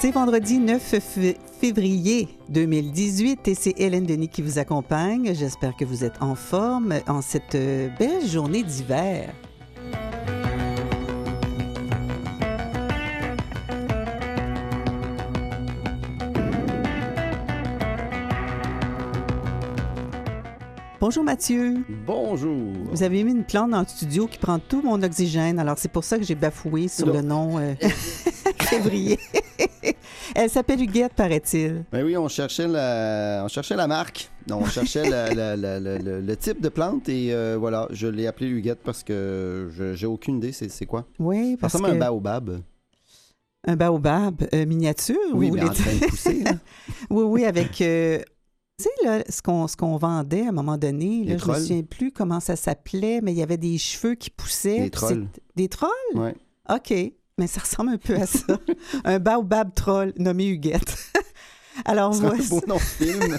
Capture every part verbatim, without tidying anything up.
C'est vendredi neuf février deux mille dix-huit et c'est Hélène Denis qui vous accompagne. J'espère que vous êtes en forme en cette belle journée d'hiver. Bonjour Mathieu. Bonjour. Vous avez mis une plante dans le studio qui prend tout mon oxygène, alors c'est pour ça que j'ai bafoué sur non. le nom euh, février. Elle s'appelle Huguette, paraît-il. Ben oui, on cherchait la, on cherchait la marque. On cherchait la, la, la, la, le, le type de plante et euh, voilà, je l'ai appelée Huguette parce que je, j'ai aucune idée c'est, c'est quoi. Oui, parce ça ressemble que... à un baobab. Un baobab euh, miniature? Oui, ou mais les... en train de pousser. Là. oui, oui, avec... Euh... Tu sais, là, ce qu'on, ce qu'on vendait à un moment donné, là, je ne me souviens plus comment ça s'appelait, mais il y avait des cheveux qui poussaient. Des trolls. Des trolls? Oui. OK, mais ça ressemble un peu à ça. Un baobab troll nommé Huguette. Alors, c'est voici... un beau nom de film.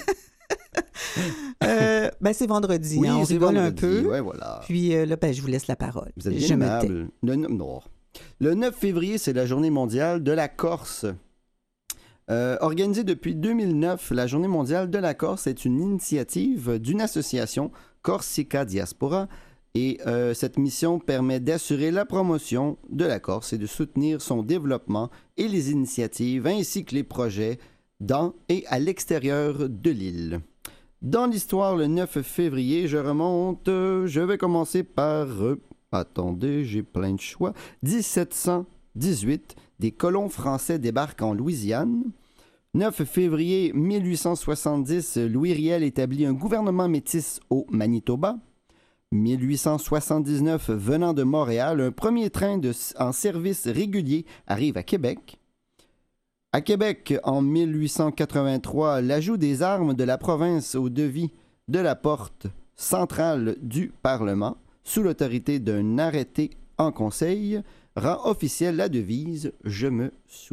euh, ben, c'est vendredi, oui, hein, on c'est rigole vendredi. un peu. Ouais, voilà. Puis euh, là, ben, je vous laisse la parole. Vous êtes bien je aimable. Le, non. Le neuf février, c'est la journée mondiale de la Corse. Euh, organisée depuis deux mille neuf, la Journée mondiale de la Corse est une initiative d'une association, Corsica Diaspora, et euh, cette mission permet d'assurer la promotion de la Corse et de soutenir son développement et les initiatives ainsi que les projets dans et à l'extérieur de l'île. Dans l'histoire, le neuf février, je remonte, euh, je vais commencer par... Euh, attendez, j'ai plein de choix. dix-sept cent dix-huit, des colons français débarquent en Louisiane. neuf février mille huit cent soixante-dix, Louis Riel établit un gouvernement métis au Manitoba. mille huit cent soixante-dix-neuf, venant de Montréal, un premier train de, en service régulier arrive à Québec. À Québec, en mille huit cent quatre-vingt-trois, l'ajout des armes de la province au devis de la porte centrale du Parlement, sous l'autorité d'un arrêté en conseil, rend officielle la devise « Je me souviens ».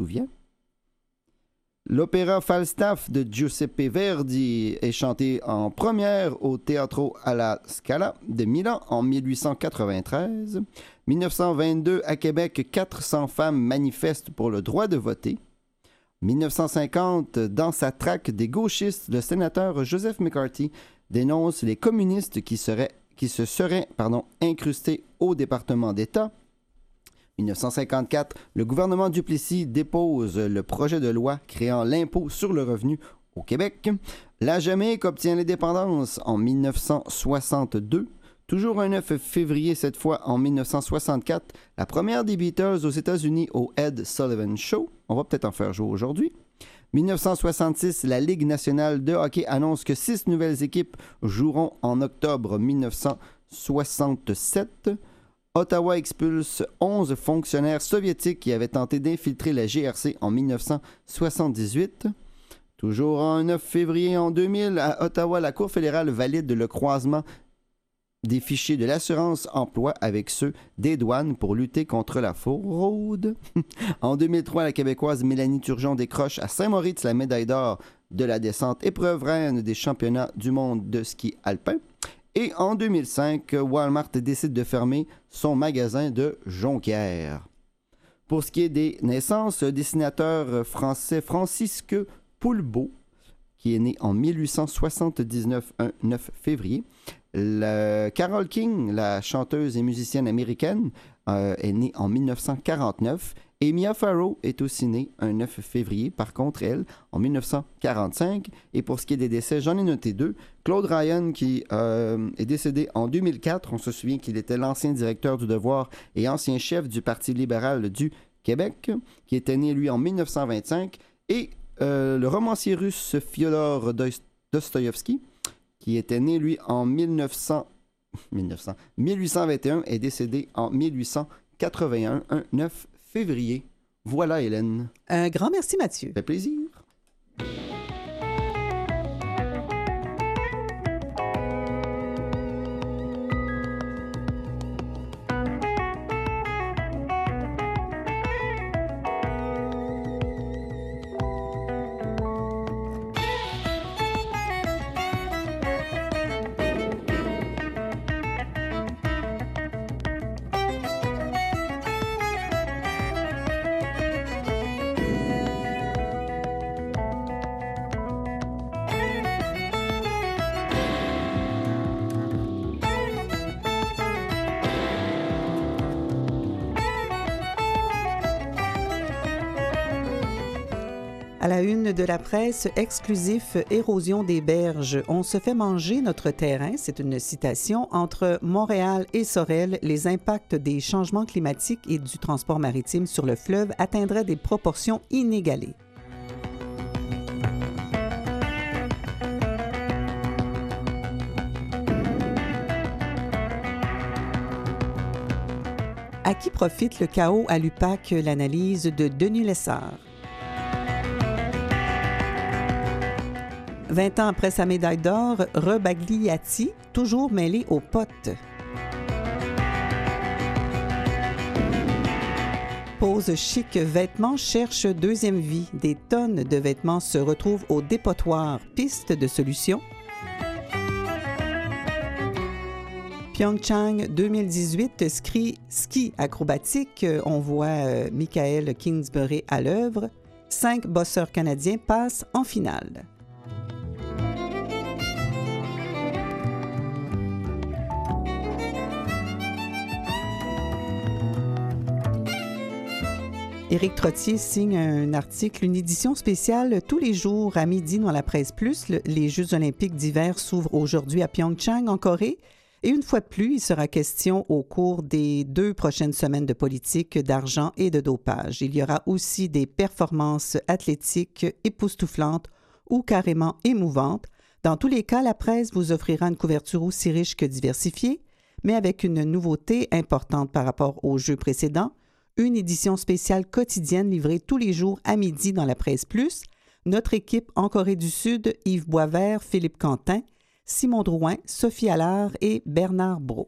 L'opéra Falstaff de Giuseppe Verdi est chanté en première au Teatro alla Scala de Milan en mille huit cent quatre-vingt-treize. dix-neuf cent vingt-deux, à Québec, quatre cents femmes manifestent pour le droit de voter. dix-neuf cent cinquante, dans sa traque des gauchistes, le sénateur Joseph McCarthy dénonce les communistes qui, seraient, qui se seraient pardon, incrustés au département d'État. dix-neuf cent cinquante-quatre, le gouvernement Duplessis dépose le projet de loi créant l'impôt sur le revenu au Québec. La Jamaïque obtient l'indépendance en dix-neuf cent soixante-deux. Toujours un neuf février, cette fois en dix-neuf cent soixante-quatre, la première des Beatles aux États-Unis au Ed Sullivan Show. On va peut-être en faire jouer aujourd'hui. dix-neuf cent soixante-six, la Ligue nationale de hockey annonce que six nouvelles équipes joueront en octobre dix-neuf cent soixante-sept. Ottawa expulse onze fonctionnaires soviétiques qui avaient tenté d'infiltrer la G R C en dix-neuf cent soixante-dix-huit. Toujours en neuf février en deux mille, à Ottawa, la Cour fédérale valide le croisement des fichiers de l'assurance-emploi avec ceux des douanes pour lutter contre la fraude. En deux mille trois, la Québécoise Mélanie Turgeon décroche à Saint-Moritz la médaille d'or de la descente épreuve reine des championnats du monde de ski alpin. Et en deux mille cinq, Walmart décide de fermer son magasin de Jonquière. Pour ce qui est des naissances, le dessinateur français Francisque Poulbeau, qui est né en mille huit cent soixante-dix-neuf, un neuf février. Le Carole King, la chanteuse et musicienne américaine, euh, est née en mille neuf cent quarante-neuf. Et Mia Farrow est aussi née un neuf février, par contre, elle, en mille neuf cent quarante-cinq. Et pour ce qui est des décès, j'en ai noté deux. Claude Ryan, qui euh, est décédé en deux mille quatre. On se souvient qu'il était l'ancien directeur du Devoir et ancien chef du Parti libéral du Québec, qui était né, lui, en mille neuf cent vingt-cinq. Et euh, le romancier russe Fyodor Dostoïevski, qui était né, lui, en mille neuf cents, mille neuf cents, mille huit cent vingt et un, est décédé en mille huit cent quatre-vingt-un, un neuf février. Voilà, Hélène. Un grand merci, Mathieu. Ça fait plaisir. À la une de la presse, exclusif érosion des berges. On se fait manger notre terrain, c'est une citation, entre Montréal et Sorel. Les impacts des changements climatiques et du transport maritime sur le fleuve atteindraient des proportions inégalées. À qui profite le chaos à l'U P A C? L'analyse de Denis Lessard. vingt ans après sa médaille d'or, Rebagliati, toujours mêlé aux potes. Pose chic vêtements cherche deuxième vie. Des tonnes de vêtements se retrouvent au dépotoir. Piste de solution. Pyeongchang deux mille dix-huit, ski, ski acrobatique. On voit euh, Michael Kingsbury à l'œuvre. Cinq bosseurs canadiens passent en finale. Éric Trottier signe un article, une édition spéciale tous les jours à midi dans la Presse Plus. Le, les Jeux olympiques d'hiver s'ouvrent aujourd'hui à Pyeongchang, en Corée. Et une fois de plus, il sera question au cours des deux prochaines semaines de politique, d'argent et de dopage. Il y aura aussi des performances athlétiques époustouflantes ou carrément émouvantes. Dans tous les cas, la presse vous offrira une couverture aussi riche que diversifiée, mais avec une nouveauté importante par rapport aux Jeux précédents. Une édition spéciale quotidienne livrée tous les jours à midi dans la Presse Plus. Notre équipe en Corée du Sud, Yves Boisvert, Philippe Quentin, Simon Drouin, Sophie Allard et Bernard Brault.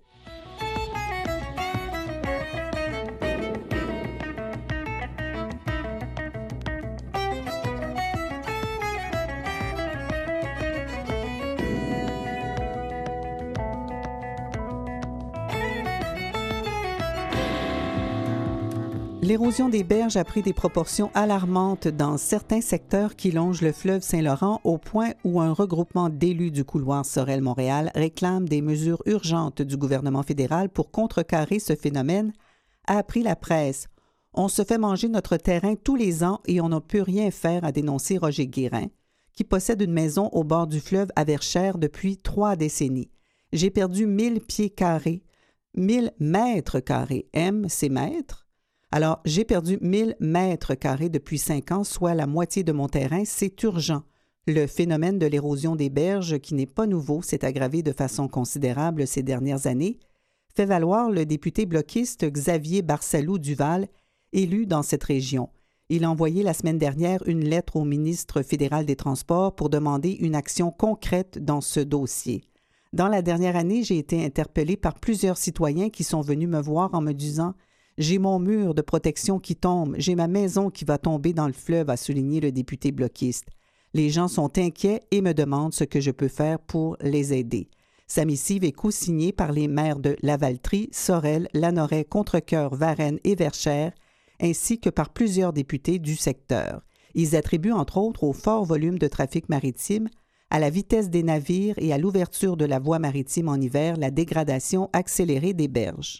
L'érosion des berges a pris des proportions alarmantes dans certains secteurs qui longent le fleuve Saint-Laurent au point où un regroupement d'élus du couloir Sorel-Montréal réclame des mesures urgentes du gouvernement fédéral pour contrecarrer ce phénomène, a appris la presse. On se fait manger notre terrain tous les ans et on ne peut rien faire, a dénoncé Roger Guérin, qui possède une maison au bord du fleuve à Verchères depuis trois décennies. J'ai perdu mille pieds carrés, mille mètres carrés. M, c'est mètres. Alors, j'ai perdu mille mètres carrés depuis cinq ans, soit la moitié de mon terrain. C'est urgent. Le phénomène de l'érosion des berges, qui n'est pas nouveau, s'est aggravé de façon considérable ces dernières années, fait valoir le député bloquiste Xavier Barsalou-Duval, élu dans cette région. Il a envoyé la semaine dernière une lettre au ministre fédéral des Transports pour demander une action concrète dans ce dossier. Dans la dernière année, j'ai été interpellé par plusieurs citoyens qui sont venus me voir en me disant « J'ai mon mur de protection qui tombe, j'ai ma maison qui va tomber dans le fleuve », a souligné le député bloquiste. Les gens sont inquiets et me demandent ce que je peux faire pour les aider. Sa missive est co-signée par les maires de Lavaltrie, Sorel, Lanoraie, Contrecœur, Varennes et Verchères, ainsi que par plusieurs députés du secteur. Ils attribuent entre autres au fort volume de trafic maritime, à la vitesse des navires et à l'ouverture de la voie maritime en hiver, la dégradation accélérée des berges.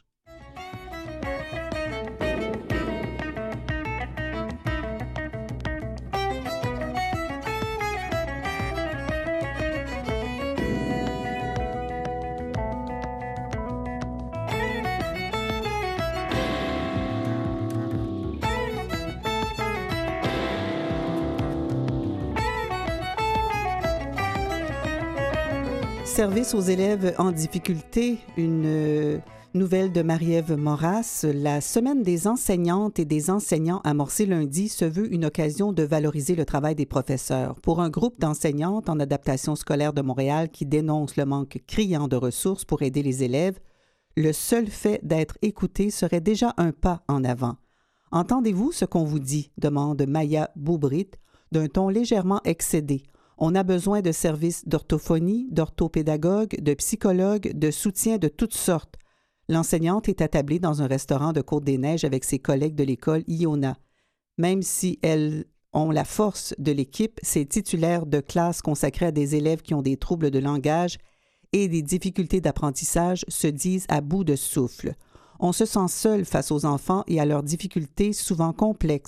Service aux élèves en difficulté, une nouvelle de Marie-Ève Moras. La Semaine des enseignantes et des enseignants amorcée lundi se veut une occasion de valoriser le travail des professeurs. Pour un groupe d'enseignantes en adaptation scolaire de Montréal qui dénonce le manque criant de ressources pour aider les élèves, le seul fait d'être écouté serait déjà un pas en avant. « Entendez-vous ce qu'on vous dit ?» demande Maya Boubrit, d'un ton légèrement excédé. On a besoin de services d'orthophonie, d'orthopédagogues, de psychologues, de soutien de toutes sortes. L'enseignante est attablée dans un restaurant de Côte-des-Neiges avec ses collègues de l'école Iona. Même si elles ont la force de l'équipe, ces titulaires de classes consacrées à des élèves qui ont des troubles de langage et des difficultés d'apprentissage se disent à bout de souffle. On se sent seul face aux enfants et à leurs difficultés souvent complexes.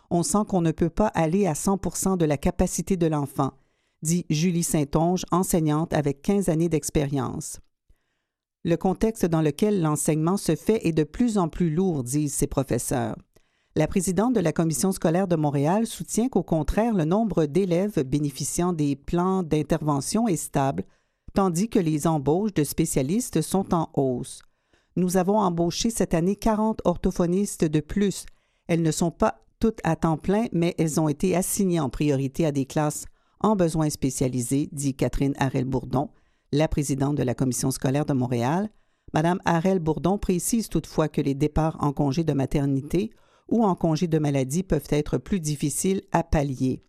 On sent qu'on ne peut pas aller à cent pour cent de la capacité de l'enfant, dit Julie Saint-Onge, enseignante avec quinze années d'expérience. Le contexte dans lequel l'enseignement se fait est de plus en plus lourd, disent ses professeurs. La présidente de la Commission scolaire de Montréal soutient qu'au contraire, le nombre d'élèves bénéficiant des plans d'intervention est stable, tandis que les embauches de spécialistes sont en hausse. Nous avons embauché cette année quarante orthophonistes de plus. Elles ne sont pas toutes à temps plein, mais elles ont été assignées en priorité à des classes en besoins spécialisés, dit Catherine Harel-Bourdon, la présidente de la Commission scolaire de Montréal. Madame Harel-Bourdon précise toutefois que les départs en congé de maternité ou en congé de maladie peuvent être plus difficiles à pallier.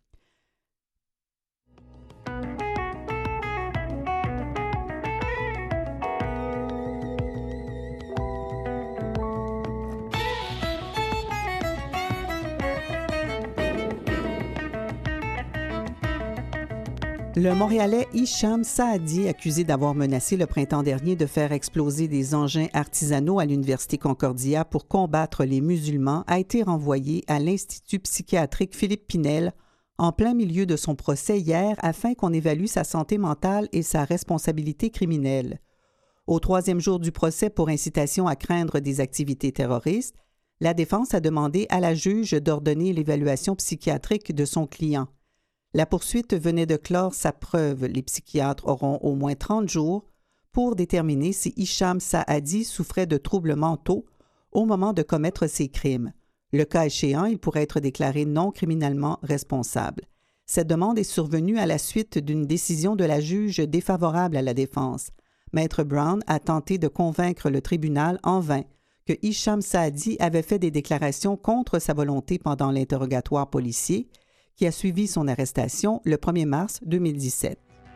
Le Montréalais Hicham Saadi, accusé d'avoir menacé le printemps dernier de faire exploser des engins artisanaux à l'Université Concordia pour combattre les musulmans, a été renvoyé à l'Institut psychiatrique Philippe Pinel en plein milieu de son procès hier afin qu'on évalue sa santé mentale et sa responsabilité criminelle. Au troisième jour du procès pour incitation à craindre des activités terroristes, la défense a demandé à la juge d'ordonner l'évaluation psychiatrique de son client. La poursuite venait de clore sa preuve. Les psychiatres auront au moins trente jours pour déterminer si Hicham Saadi souffrait de troubles mentaux au moment de commettre ses crimes. Le cas échéant, il pourrait être déclaré non criminellement responsable. Cette demande est survenue à la suite d'une décision de la juge défavorable à la défense. Maître Brown a tenté de convaincre le tribunal en vain que Hicham Saadi avait fait des déclarations contre sa volonté pendant l'interrogatoire policier qui a suivi son arrestation le premier mars deux mille dix-sept.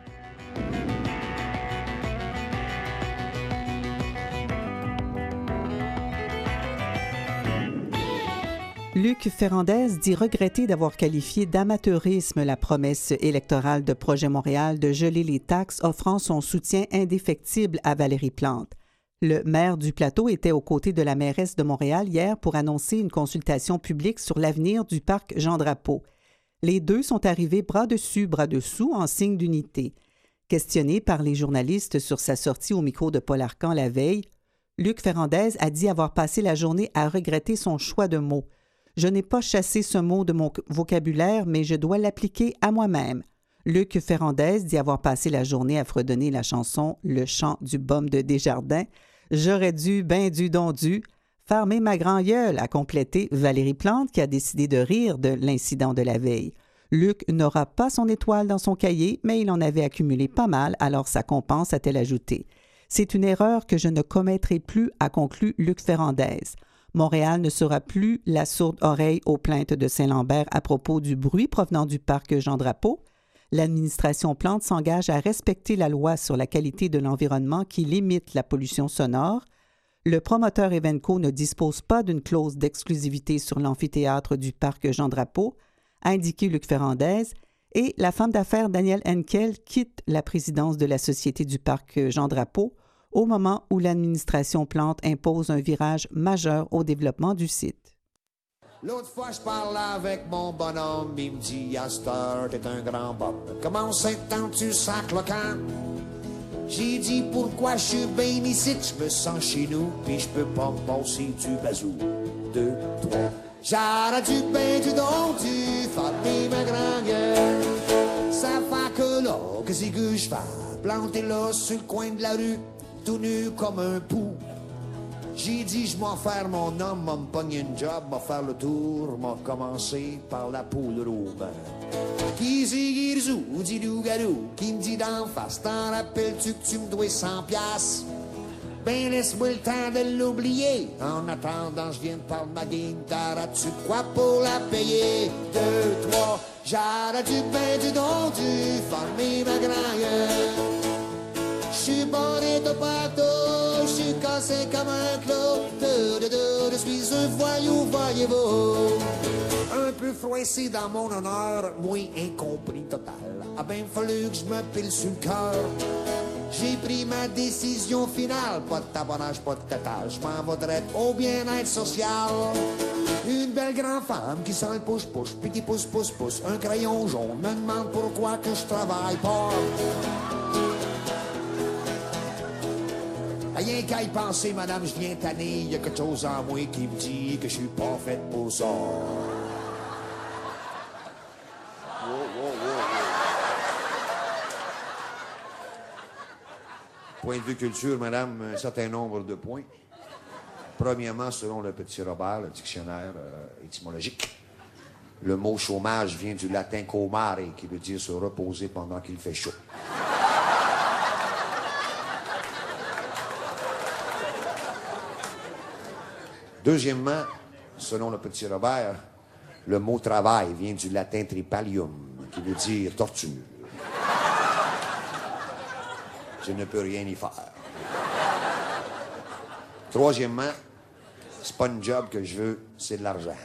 Luc Ferrandez dit regretter d'avoir qualifié d'amateurisme la promesse électorale de Projet Montréal de geler les taxes, offrant son soutien indéfectible à Valérie Plante. Le maire du Plateau était aux côtés de la mairesse de Montréal hier pour annoncer une consultation publique sur l'avenir du parc Jean-Drapeau. Les deux sont arrivés bras dessus, bras dessous, en signe d'unité. Questionné par les journalistes sur sa sortie au micro de Paul Arcan la veille, Luc Ferrandez a dit avoir passé la journée à regretter son choix de mots. « Je n'ai pas chassé ce mot de mon vocabulaire, mais je dois l'appliquer à moi-même. » Luc Ferrandez dit avoir passé la journée à fredonner la chanson « Le chant du baume de Desjardins ». « J'aurais dû, ben dû, donc dû. » Farmer ma grand-gueule, a complété Valérie Plante, qui a décidé de rire de l'incident de la veille. Luc n'aura pas son étoile dans son cahier, mais il en avait accumulé pas mal, alors sa compense, a-t-elle ajouté. C'est une erreur que je ne commettrai plus, a conclu Luc Ferrandez. Montréal ne sera plus la sourde oreille aux plaintes de Saint-Lambert à propos du bruit provenant du parc Jean-Drapeau. L'administration Plante s'engage à respecter la loi sur la qualité de l'environnement qui limite la pollution sonore. Le promoteur Evenco ne dispose pas d'une clause d'exclusivité sur l'amphithéâtre du parc Jean-Drapeau, a indiqué Luc Ferrandez, et la femme d'affaires Danielle Henkel quitte la présidence de la Société du parc Jean-Drapeau au moment où l'administration Plante impose un virage majeur au développement du site. L'autre fois, je parlais avec mon bonhomme, il me dit « À cette heure, t'es un grand bob. Comment c'est tant tu sacs le camp? » J'ai dit pourquoi je suis bien ici, je me sens chez nous, puis je peux pas me passer du bazou. Deux, trois. J'aurais du ben du don du farmer ma grand-gueule. Ça fait que là, que c'est que je fais? Planté là sur le coin de la rue, tout nu comme un pou. J'ai dit je m'en faire mon homme, m'a me pogner une job, m'a faire le tour, m'a commencé par la poule rouge. Qui c'est qui rejoue, dit loup-garou, qui me dit d'en face, t'en rappelles-tu que tu me dois cent piastres? Ben laisse-moi le temps de l'oublier, en attendant je viens de parler de ma game, t'auras-tu quoi pour la payer? Deux, trois, j'aurais du pain, du don, du farmer ma grand-gueule. J'suis borné de partout, j'suis cassé comme un clou, de, de, de, je suis un voyou, voyez-vous. Un peu froissé dans mon honneur, moi incompris total. A ben fallu que je me pile sur le cœur. J'ai pris ma décision finale, pas de tabonnage, pas de tétage. Je m'en vais direct au bien-être social. Une belle grande femme qui sent le push-push, puis qui pousse-pousse-pousse. Un crayon jaune me demande pourquoi que je travaille pas. Rien qu'à y penser, madame, je viens tanner. Il y a quelque chose en moi qui me dit que je suis pas faite pour ça. Wow, wow, wow, wow. Point de vue culture, madame, un certain nombre de points. Premièrement, selon le petit Robert, le dictionnaire euh, étymologique, le mot chômage vient du latin comare, qui veut dire se reposer pendant qu'il fait chaud. Deuxièmement, selon le petit Robert, le mot travail vient du latin tripalium, qui veut dire torture. Je ne peux rien y faire. Troisièmement, c'est pas une job que je veux, c'est de l'argent.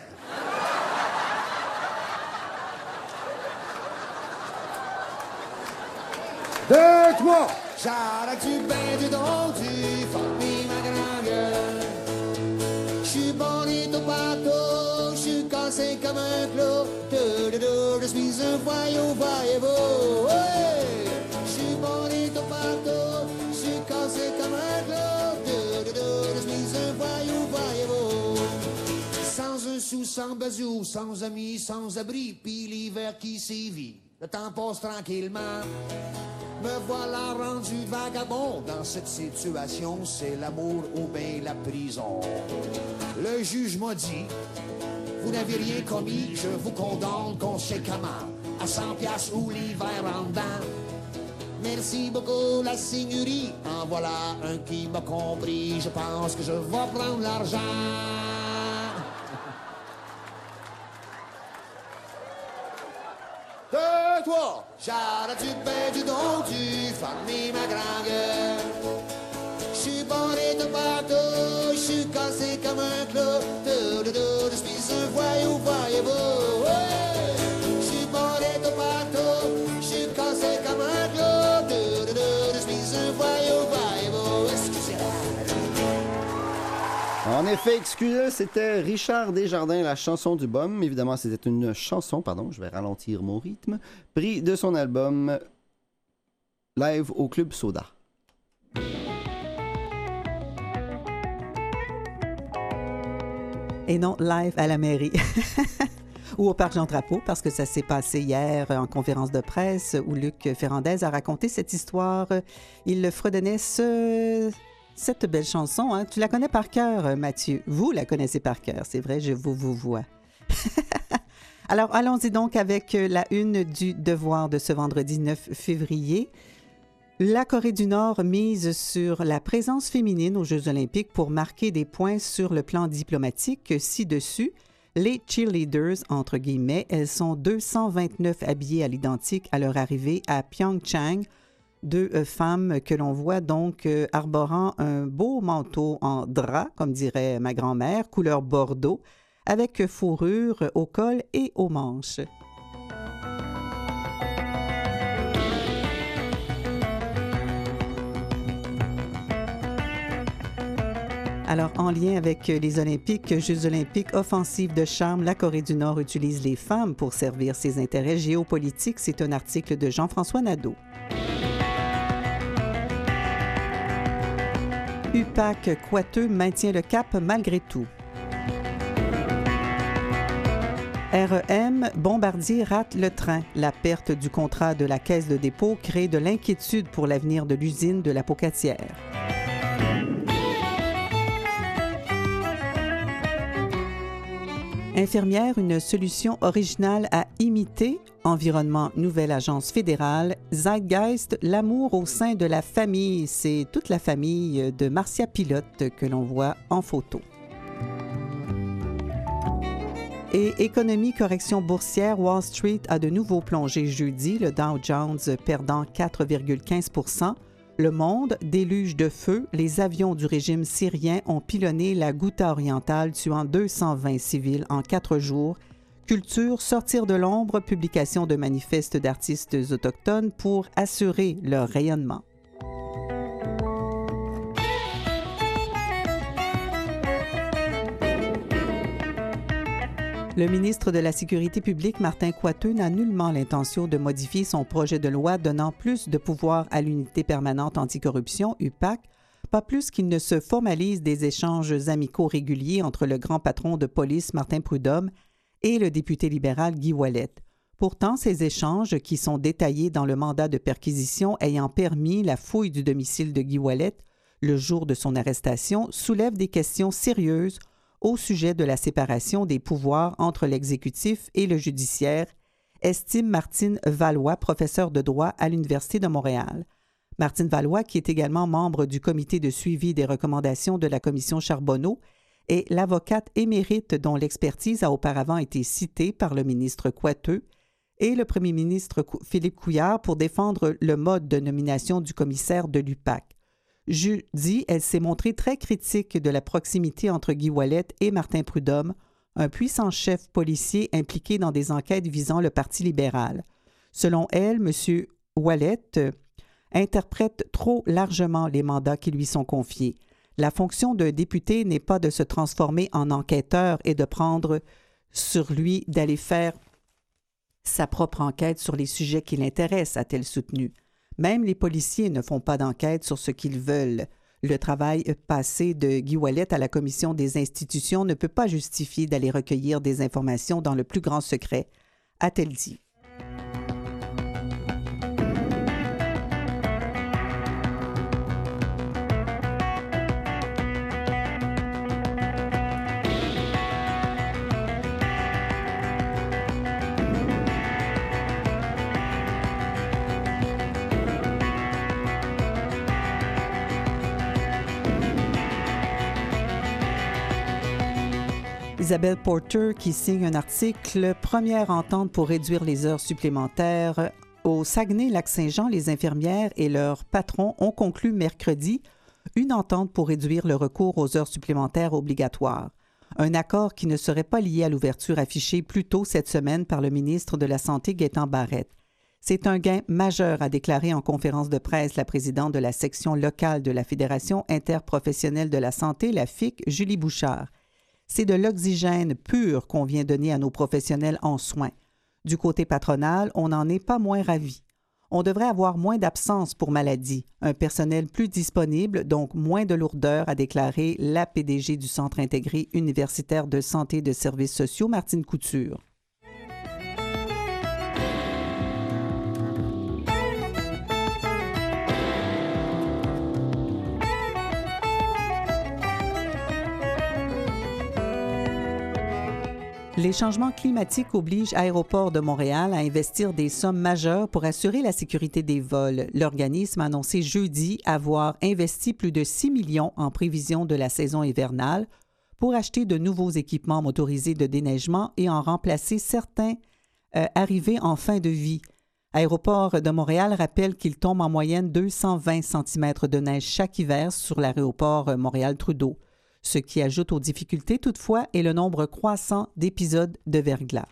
Deux, trois! J'arrête-tu ben du don du famille ma grand gueule. J'suis bonito partout, j'suis cassé comme un clou. De, de, de, je suis un voyou, voyez-vous. Ouais! J'suis bonito partout, j'suis cassé comme un clou. De, de, de, je suis un voyou, voyez-vous. Sans un sou, sans bazou, sans amis, sans abri, pis l'hiver qui sévit. Le temps passe tranquillement. Me voilà rendu vagabond dans cette situation, c'est l'amour ou bien la prison. Le juge m'a dit, vous n'avez rien commis, je vous condamne conséquemment à cent piastres ou l'hiver en dedans. Merci beaucoup la seigneurie, en voilà un qui m'a compris, je pense que je vais prendre l'argent. Deux, trois, j'arrête du pain, du don, du famille, ma grand gueule. J'suis borné de partout, j'suis cassé comme un clou. De, de, de, je suis un voyou, voyez-vous. Ouais. J'suis borné de partout, j'suis cassé comme un clou. De, de, de, je suis un voyou, voyez-vous. Excusez-moi. En effet, excusez, c'était Richard Desjardins, la chanson du bum. Évidemment, c'était une chanson, pardon, je vais ralentir mon rythme, pris de son album Live au Club Soda. Et non live à la mairie. Ou au Parc Jean-Drapeau, parce que ça s'est passé hier en conférence de presse où Luc Ferrandez a raconté cette histoire. Il fredonnait ce... cette belle chanson. Hein? Tu la connais par cœur, Mathieu. Vous la connaissez par cœur, c'est vrai, je vous vous vois. Alors, allons-y donc avec la une du Devoir de ce vendredi neuf février. La Corée du Nord mise sur la présence féminine aux Jeux olympiques pour marquer des points sur le plan diplomatique. Ci-dessus, les cheerleaders, entre guillemets, elles sont deux cent vingt-neuf habillées à l'identique à leur arrivée à Pyeongchang. Deux euh, femmes que l'on voit donc euh, arborant un beau manteau en drap, comme dirait ma grand-mère, couleur bordeaux, avec fourrure au col et aux manches. Alors, en lien avec les Olympiques, Jeux olympiques, offensive de charme, la Corée du Nord utilise les femmes pour servir ses intérêts géopolitiques. C'est un article de Jean-François Nadeau. U P A C Coiteux maintient le cap malgré tout. R E M, Bombardier rate le train. La perte du contrat de la Caisse de dépôt crée de l'inquiétude pour l'avenir de l'usine de la Pocatière. Infirmière, une solution originale à imiter. Environnement, nouvelle agence fédérale. Zeitgeist, l'amour au sein de la famille. C'est toute la famille de Marcia Pilote que l'on voit en photo. Et économie, correction boursière, Wall Street a de nouveau plongé jeudi, le Dow Jones perdant quatre virgule quinze pour cent. Le Monde, déluge de feu, les avions du régime syrien ont pilonné la Ghouta orientale, tuant deux cent vingt civils en quatre jours. Culture, sortir de l'ombre, publication de manifestes d'artistes autochtones pour assurer leur rayonnement. Le ministre de la Sécurité publique, Martin Coiteux, n'a nullement l'intention de modifier son projet de loi donnant plus de pouvoir à l'Unité permanente anticorruption, U P A C, pas plus qu'il ne se formalise des échanges amicaux réguliers entre le grand patron de police, Martin Prudhomme, et le député libéral Guy Ouellet. Pourtant, ces échanges, qui sont détaillés dans le mandat de perquisition ayant permis la fouille du domicile de Guy Ouellet le jour de son arrestation, soulèvent des questions sérieuses au sujet de la séparation des pouvoirs entre l'exécutif et le judiciaire, estime Martine Valois, professeure de droit à l'Université de Montréal. Martine Valois, qui est également membre du comité de suivi des recommandations de la commission Charbonneau, est l'avocate émérite dont l'expertise a auparavant été citée par le ministre Coiteux et le premier ministre Philippe Couillard pour défendre le mode de nomination du commissaire de l'U P A C. Jeudi, elle s'est montrée très critique de la proximité entre Guy Ouellet et Martin Prudhomme, un puissant chef policier impliqué dans des enquêtes visant le Parti libéral. Selon elle, M. Ouellet euh, interprète trop largement les mandats qui lui sont confiés. La fonction d'un député n'est pas de se transformer en enquêteur et de prendre sur lui d'aller faire sa propre enquête sur les sujets qui l'intéressent, a-t-elle soutenu. Même les policiers ne font pas d'enquête sur ce qu'ils veulent. Le travail passé de Guy Ouellet à la Commission des institutions ne peut pas justifier d'aller recueillir des informations dans le plus grand secret, a-t-elle dit. Isabelle Porter qui signe un article « Première entente pour réduire les heures supplémentaires ». Au Saguenay-Lac-Saint-Jean, les infirmières et leurs patrons ont conclu mercredi une entente pour réduire le recours aux heures supplémentaires obligatoires. Un accord qui ne serait pas lié à l'ouverture affichée plus tôt cette semaine par le ministre de la Santé, Gaétan Barrette. C'est un gain majeur, a déclaré en conférence de presse la présidente de la section locale de la Fédération interprofessionnelle de la santé, la F I C, Julie Bouchard. C'est de l'oxygène pur qu'on vient donner à nos professionnels en soins. Du côté patronal, on n'en est pas moins ravis. On devrait avoir moins d'absences pour maladie, un personnel plus disponible, donc moins de lourdeur, a déclaré la P D G du Centre intégré universitaire de santé et de services sociaux, Martine Couture. Les changements climatiques obligent Aéroports de Montréal à investir des sommes majeures pour assurer la sécurité des vols. L'organisme a annoncé jeudi avoir investi plus de six millions en prévision de la saison hivernale pour acheter de nouveaux équipements motorisés de déneigement et en remplacer certains euh, arrivés en fin de vie. Aéroports de Montréal rappelle qu'il tombe en moyenne deux cent vingt centimètres de neige chaque hiver sur l'aéroport Montréal-Trudeau. Ce qui ajoute aux difficultés toutefois est le nombre croissant d'épisodes de verglas.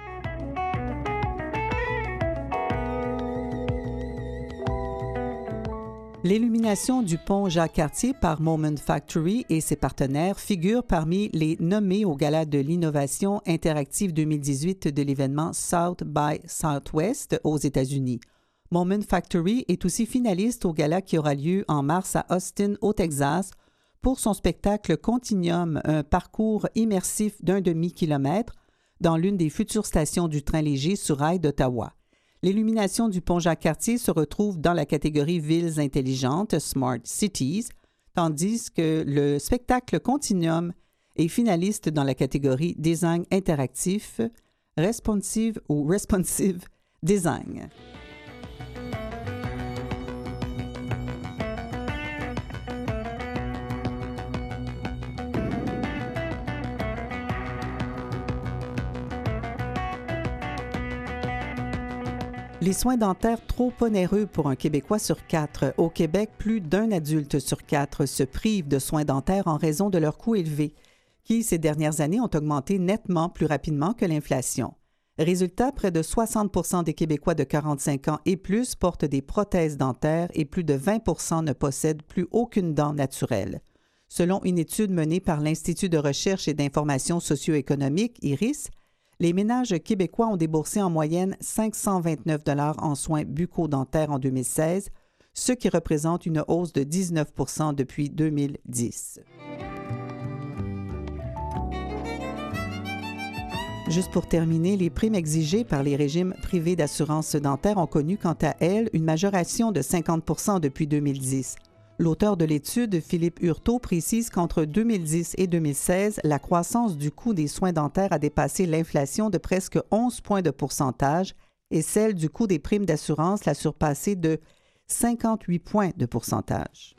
L'illumination du pont Jacques-Cartier par Moment Factory et ses partenaires figure parmi les nommés au Gala de l'innovation interactive deux mille dix-huit de l'événement South by Southwest aux États-Unis. Moment Factory est aussi finaliste au gala qui aura lieu en mars à Austin, au Texas, pour son spectacle Continuum, un parcours immersif d'un demi-kilomètre dans l'une des futures stations du train léger sur rail d'Ottawa. L'illumination du pont Jacques-Cartier se retrouve dans la catégorie Villes intelligentes, Smart Cities, tandis que le spectacle Continuum est finaliste dans la catégorie Design interactif, Responsive ou Responsive Design. Les soins dentaires trop onéreux pour un Québécois sur quatre. Au Québec, plus d'un adulte sur quatre se prive de soins dentaires en raison de leurs coûts élevés, qui, ces dernières années, ont augmenté nettement plus rapidement que l'inflation. Résultat, près de soixante pour cent des Québécois de quarante-cinq ans et plus portent des prothèses dentaires et plus de vingt pour cent ne possèdent plus aucune dent naturelle. Selon une étude menée par l'Institut de recherche et d'information socio-économique, I R I S, Les ménages québécois ont déboursé en moyenne cinq cent vingt-neuf dollars en soins bucco-dentaires en deux mille seize, ce qui représente une hausse de dix-neuf pour cent depuis deux mille dix. Juste pour terminer, les primes exigées par les régimes privés d'assurance dentaire ont connu, quant à elles, une majoration de cinquante pour cent depuis deux mille dix. L'auteur de l'étude, Philippe Hurtaud, précise qu'entre deux mille dix et deux mille seize, la croissance du coût des soins dentaires a dépassé l'inflation de presque onze points de pourcentage et celle du coût des primes d'assurance l'a surpassé de cinquante-huit points de pourcentage.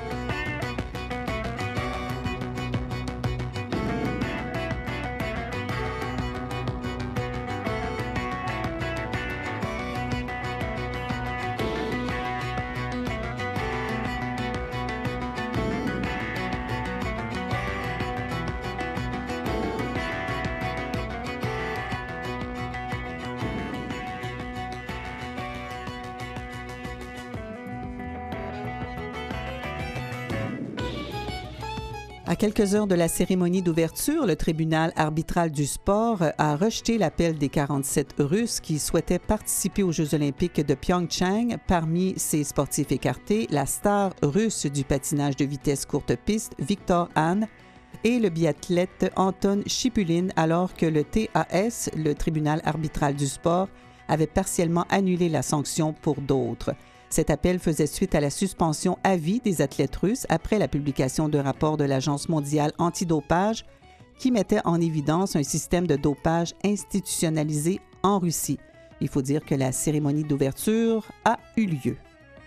À quelques heures de la cérémonie d'ouverture, le tribunal arbitral du sport a rejeté l'appel des quarante-sept Russes qui souhaitaient participer aux Jeux olympiques de Pyeongchang. Parmi ces sportifs écartés, la star russe du patinage de vitesse courte piste, Victor Han, et le biathlète Anton Chipulin, alors que le T A S, le tribunal arbitral du sport, avait partiellement annulé la sanction pour d'autres. Cet appel faisait suite à la suspension à vie des athlètes russes après la publication d'un rapport de l'Agence mondiale antidopage qui mettait en évidence un système de dopage institutionnalisé en Russie. Il faut dire que la cérémonie d'ouverture a eu lieu.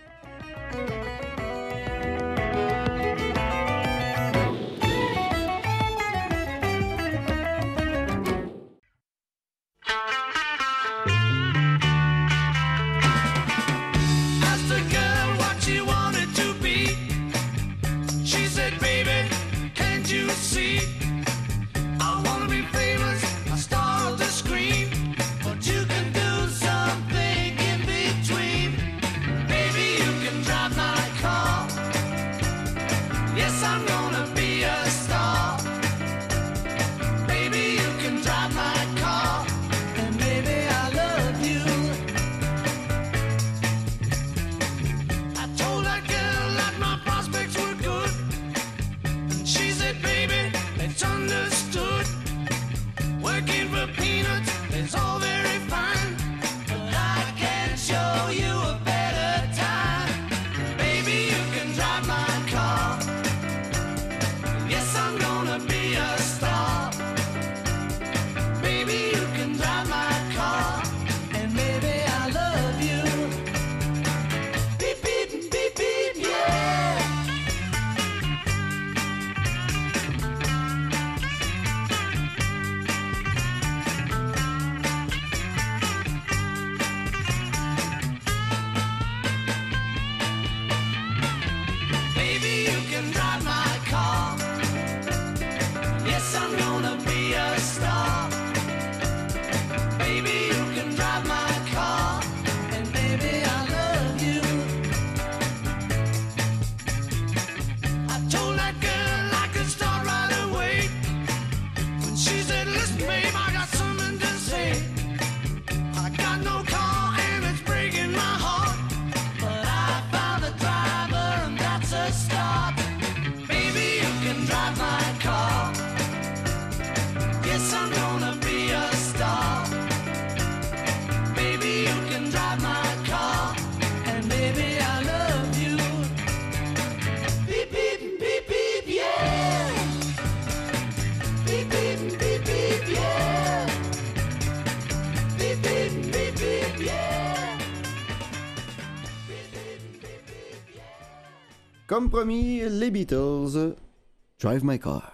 Comme promis, les Beatles, Drive My Car.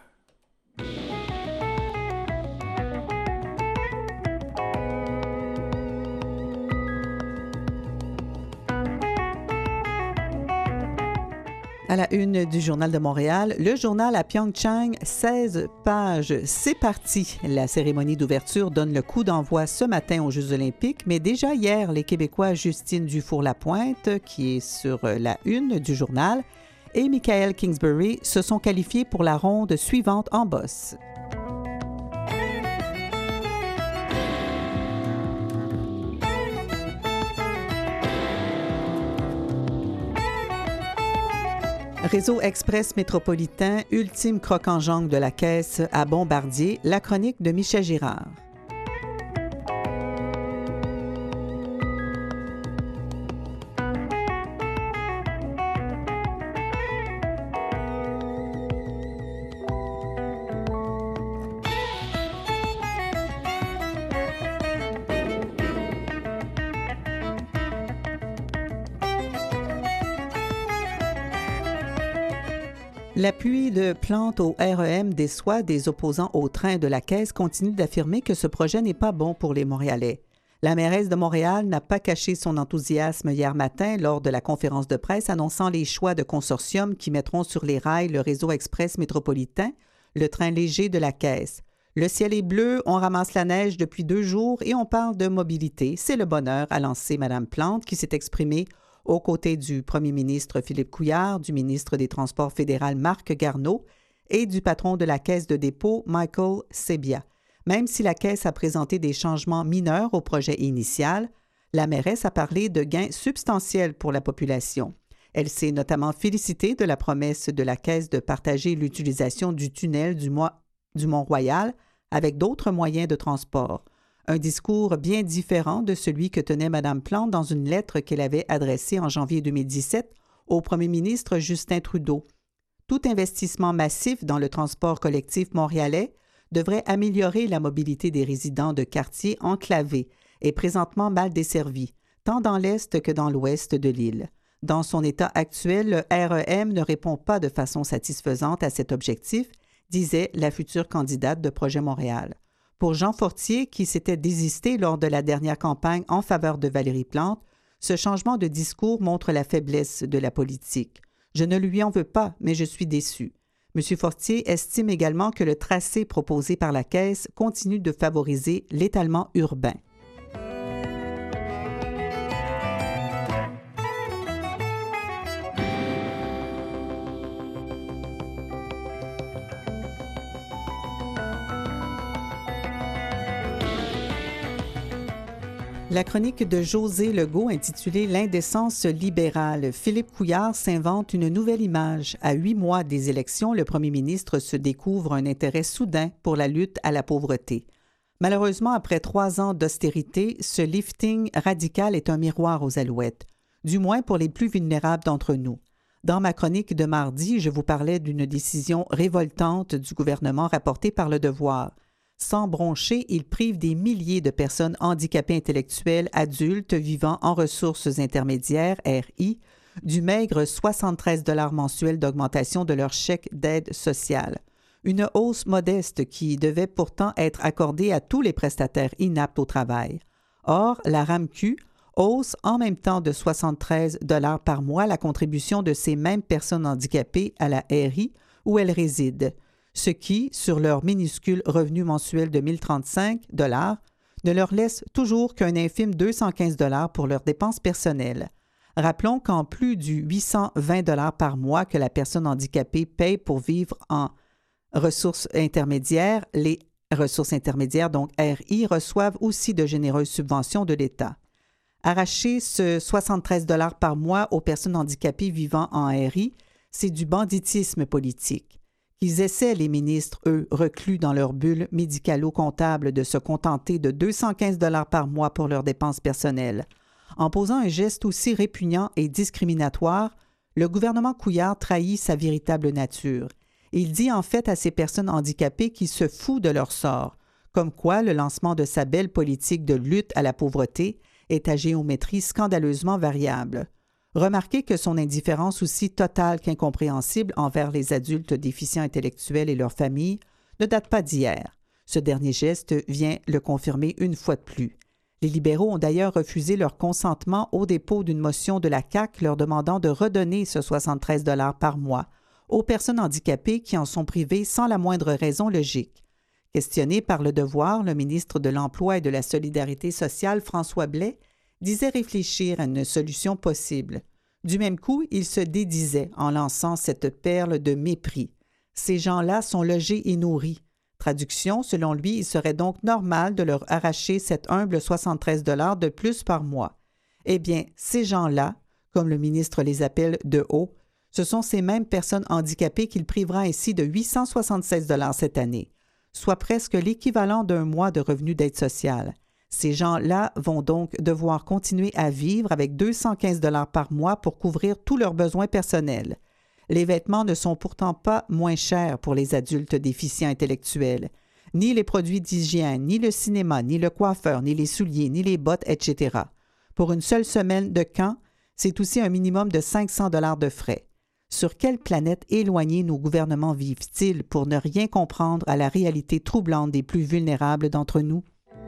À la une du Journal de Montréal, le journal à Pyeongchang, seize pages. C'est parti! La cérémonie d'ouverture donne le coup d'envoi ce matin aux Jeux olympiques, mais déjà hier, les Québécois Justine Dufour-Lapointe, qui est sur la une du journal, et Michael Kingsbury se sont qualifiés pour la ronde suivante en bosse. Réseau Express métropolitain, ultime croc-en-jambe de la Caisse à Bombardier, la chronique de Michel Girard. L'appui de Plante au R E M déçoit des opposants au train de la Caisse continue d'affirmer que ce projet n'est pas bon pour les Montréalais. La mairesse de Montréal n'a pas caché son enthousiasme hier matin lors de la conférence de presse annonçant les choix de consortium qui mettront sur les rails le réseau express métropolitain, le train léger de la Caisse. Le ciel est bleu, on ramasse la neige depuis deux jours et on parle de mobilité. C'est le bonheur, a lancé Mme Plante qui s'est exprimée aux côtés du premier ministre Philippe Couillard, du ministre des Transports fédéral Marc Garneau et du patron de la Caisse de dépôt Michael Sebia. Même si la Caisse a présenté des changements mineurs au projet initial, la mairesse a parlé de gains substantiels pour la population. Elle s'est notamment félicitée de la promesse de la Caisse de partager l'utilisation du tunnel du, Mo- du Mont-Royal avec d'autres moyens de transport. Un discours bien différent de celui que tenait Mme Plante dans une lettre qu'elle avait adressée en janvier deux mille dix-sept au premier ministre Justin Trudeau. Tout investissement massif dans le transport collectif montréalais devrait améliorer la mobilité des résidents de quartiers enclavés et présentement mal desservis, tant dans l'est que dans l'ouest de l'île. Dans son état actuel, le R E M ne répond pas de façon satisfaisante à cet objectif, disait la future candidate de Projet Montréal. Pour Jean Fortier, qui s'était désisté lors de la dernière campagne en faveur de Valérie Plante, ce changement de discours montre la faiblesse de la politique. Je ne lui en veux pas, mais je suis déçu. M. Fortier estime également que le tracé proposé par la Caisse continue de favoriser l'étalement urbain. La chronique de José Legault intitulée « L'indécence libérale ». Philippe Couillard s'invente une nouvelle image. À huit mois des élections, le premier ministre se découvre un intérêt soudain pour la lutte à la pauvreté. Malheureusement, après trois ans d'austérité, ce lifting radical est un miroir aux alouettes, du moins pour les plus vulnérables d'entre nous. Dans ma chronique de mardi, je vous parlais d'une décision révoltante du gouvernement rapportée par Le Devoir. Sans broncher, il prive des milliers de personnes handicapées intellectuelles adultes vivant en ressources intermédiaires, R I, du maigre soixante-treize dollars mensuels d'augmentation de leur chèque d'aide sociale. Une hausse modeste qui devait pourtant être accordée à tous les prestataires inaptes au travail. Or, la R A M Q hausse en même temps de soixante-treize dollars par mois la contribution de ces mêmes personnes handicapées à la R I où elles résident, ce qui, sur leur minuscule revenu mensuel de mille trente-cinq dollars, ne leur laisse toujours qu'un infime deux cent quinze dollars pour leurs dépenses personnelles. Rappelons qu'en plus du huit cent vingt dollars par mois que la personne handicapée paye pour vivre en ressources intermédiaires, les ressources intermédiaires, donc R I, reçoivent aussi de généreuses subventions de l'État. Arracher ce soixante-treize dollars par mois aux personnes handicapées vivant en R I, c'est du banditisme politique. Qu'ils essaient, les ministres, eux, reclus dans leur bulle médicalo-comptable, de se contenter de deux cent quinze dollars par mois pour leurs dépenses personnelles. En posant un geste aussi répugnant et discriminatoire, le gouvernement Couillard trahit sa véritable nature. Il dit en fait à ces personnes handicapées qu'il se fout de leur sort, comme quoi le lancement de sa belle politique de lutte à la pauvreté est à géométrie scandaleusement variable. Remarquez que son indifférence aussi totale qu'incompréhensible envers les adultes déficients intellectuels et leurs familles ne date pas d'hier. Ce dernier geste vient le confirmer une fois de plus. Les libéraux ont d'ailleurs refusé leur consentement au dépôt d'une motion de la C A Q leur demandant de redonner ce soixante-treize dollars par mois aux personnes handicapées qui en sont privées sans la moindre raison logique. Questionné par Le Devoir, le ministre de l'Emploi et de la Solidarité sociale, François Blais, disait réfléchir à une solution possible. Du même coup, il se dédisait en lançant cette perle de mépris. Ces gens-là sont logés et nourris. Traduction, selon lui, il serait donc normal de leur arracher cet humble soixante-treize dollars de plus par mois. Eh bien, ces gens-là, comme le ministre les appelle de haut, Ce sont ces mêmes personnes handicapées qu'il privera ainsi de huit cent soixante-seize dollars cette année, soit presque l'équivalent d'un mois de revenu d'aide sociale. Ces gens-là vont donc devoir continuer à vivre avec deux cent quinze dollars par mois pour couvrir tous leurs besoins personnels. Les vêtements ne sont pourtant pas moins chers pour les adultes déficients intellectuels. Ni les produits d'hygiène, ni le cinéma, ni le coiffeur, ni les souliers, ni les bottes, et cetera. Pour une seule semaine de camp, c'est aussi un minimum de cinq cents dollars de frais. Sur quelle planète éloignée nos gouvernements vivent-ils pour ne rien comprendre à la réalité troublante des plus vulnérables d'entre nous?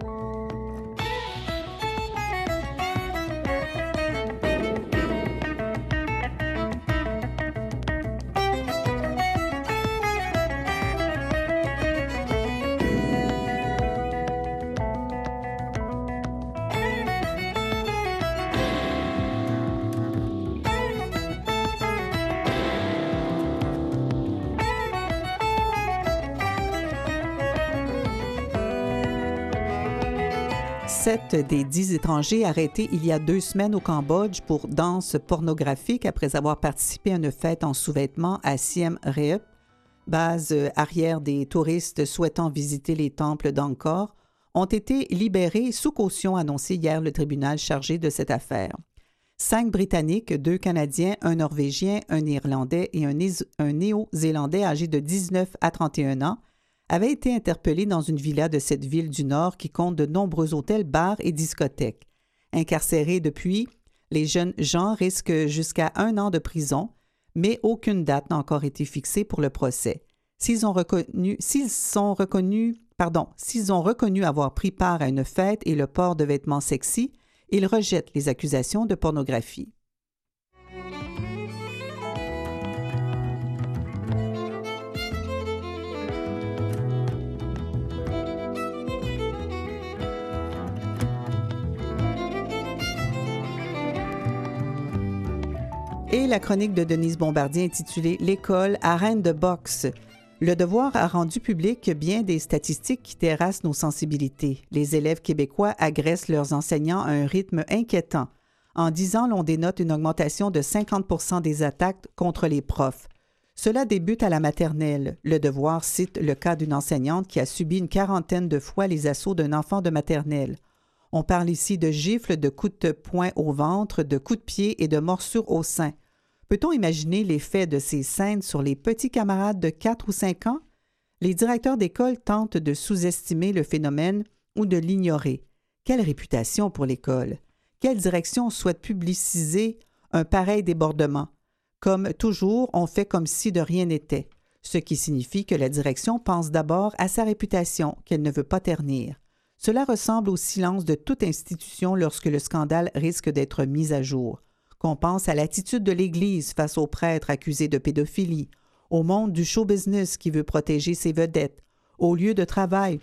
Sept des dix étrangers arrêtés il y a deux semaines au Cambodge pour danse pornographique après avoir participé à une fête en sous-vêtements à Siem Reap, base arrière des touristes souhaitant visiter les temples d'Angkor, ont été libérés sous caution, annoncé hier le tribunal chargé de cette affaire. Cinq Britanniques, deux Canadiens, un Norvégien, un Irlandais et un, Né- un Néo-Zélandais âgés de dix-neuf à trente et un ans avaient été interpellés dans une villa de cette ville du Nord qui compte de nombreux hôtels, bars et discothèques. Incarcérés depuis, les jeunes gens risquent jusqu'à un an de prison, mais aucune date n'a encore été fixée pour le procès. S'ils ont reconnu, s'ils sont reconnus, pardon, s'ils ont reconnu avoir pris part à une fête et le port de vêtements sexy, ils rejettent les accusations de pornographie. Et la chronique de Denise Bombardier intitulée « L'école, arène de boxe ». Le Devoir a rendu public bien des statistiques qui terrassent nos sensibilités. Les élèves québécois agressent leurs enseignants à un rythme inquiétant. En dix ans, l'on dénote une augmentation de cinquante pour cent des attaques contre les profs. Cela débute à la maternelle. Le Devoir cite le cas d'une enseignante qui a subi une quarantaine de fois les assauts d'un enfant de maternelle. On parle ici de gifles, de coups de poing au ventre, de coups de pied et de morsures au sein. Peut-on imaginer l'effet de ces scènes sur les petits camarades de quatre ou cinq ans? Les directeurs d'école tentent de sous-estimer le phénomène ou de l'ignorer. Quelle réputation pour l'école? Quelle direction souhaite publiciser un pareil débordement? Comme toujours, on fait comme si de rien n'était, ce qui signifie que la direction pense d'abord à sa réputation qu'elle ne veut pas ternir. Cela ressemble au silence de toute institution lorsque le scandale risque d'être mis à jour. Qu'on pense à l'attitude de l'Église face aux prêtres accusés de pédophilie, au monde du show business qui veut protéger ses vedettes, au lieu de travail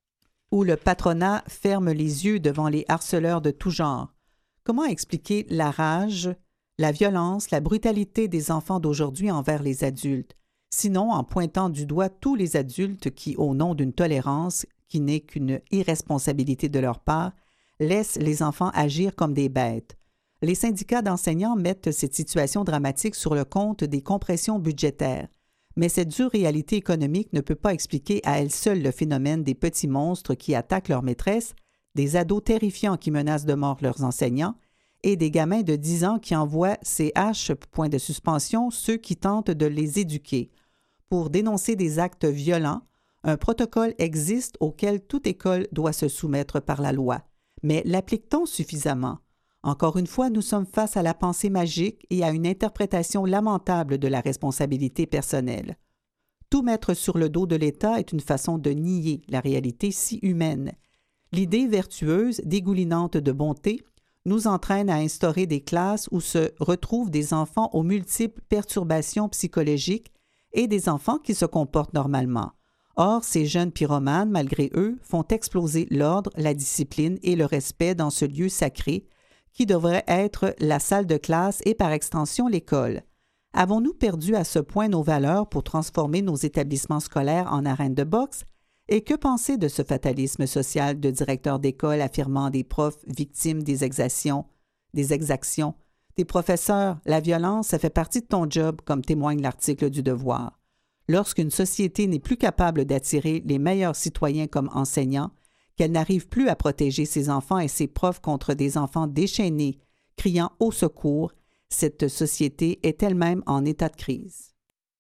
où le patronat ferme les yeux devant les harceleurs de tout genre. Comment expliquer la rage, la violence, la brutalité des enfants d'aujourd'hui envers les adultes, sinon en pointant du doigt tous les adultes qui, au nom d'une tolérance qui n'est qu'une irresponsabilité de leur part, laissent les enfants agir comme des bêtes. Les syndicats d'enseignants mettent cette situation dramatique sur le compte des compressions budgétaires. Mais cette dure réalité économique ne peut pas expliquer à elle seule le phénomène des petits monstres qui attaquent leurs maîtresses, des ados terrifiants qui menacent de mort leurs enseignants et des gamins de dix ans qui envoient C H, point de suspension, ceux qui tentent de les éduquer. Pour dénoncer des actes violents, un protocole existe auquel toute école doit se soumettre par la loi. Mais l'applique-t-on suffisamment? Encore une fois, nous sommes face à la pensée magique et à une interprétation lamentable de la responsabilité personnelle. Tout mettre sur le dos de l'État est une façon de nier la réalité si humaine. L'idée vertueuse, dégoulinante de bonté, nous entraîne à instaurer des classes où se retrouvent des enfants aux multiples perturbations psychologiques et des enfants qui se comportent normalement. Or, ces jeunes pyromanes, malgré eux, font exploser l'ordre, la discipline et le respect dans ce lieu sacré qui devrait être la salle de classe et par extension l'école. Avons-nous perdu à ce point nos valeurs pour transformer nos établissements scolaires en arènes de boxe? Et que penser de ce fatalisme social de directeurs d'école affirmant des profs victimes des exactions, des exactions, Tes professeurs, la violence, ça fait partie de ton job, comme témoigne l'article du Devoir. Lorsqu'une société n'est plus capable d'attirer les meilleurs citoyens comme enseignants, qu'elle n'arrive plus à protéger ses enfants et ses profs contre des enfants déchaînés, criant au secours, cette société est elle-même en état de crise.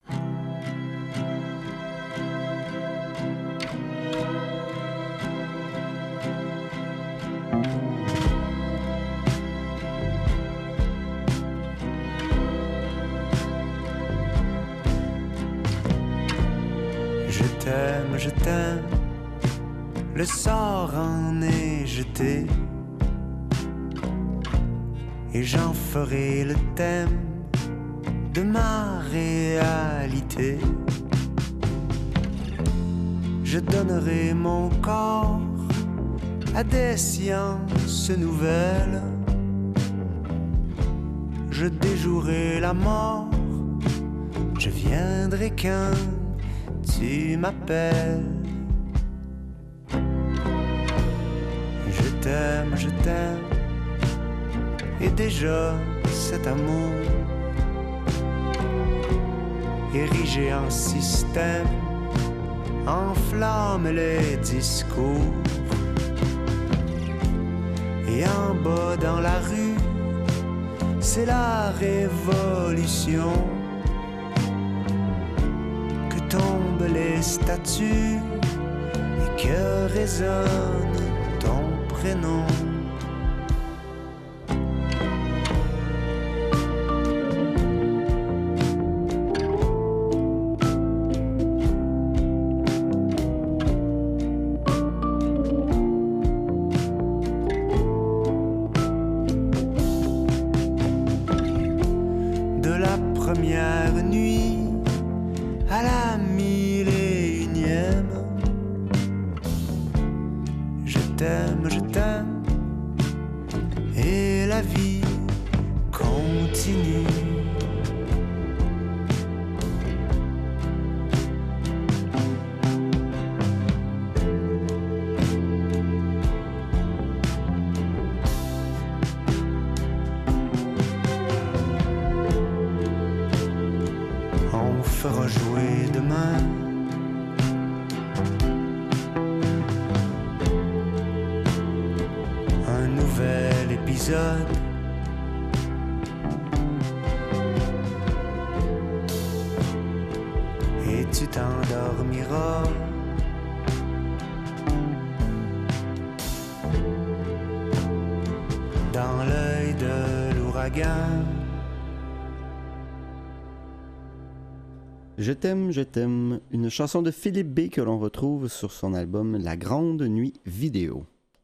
Je t'aime, je t'aime, le sort en est jeté, et j'en ferai le thème de ma réalité. Je donnerai mon corps à des sciences nouvelles, je déjouerai la mort, je viendrai quand tu m'appelles. Je t'aime, je t'aime, et déjà cet amour érigé en système enflamme les discours. Et en bas dans la rue, c'est la révolution. Tombent les statues et que résonne ton prénom. De la première nuit à la mille et unième, je t'aime, je t'aime, et la vie continue. On fera jouer demain un nouvel épisode. Et tu t'endormiras dans l'œil de l'ouragan. Je t'aime, je t'aime, une chanson de Philippe B que l'on retrouve sur son album La Grande Nuit vidéo.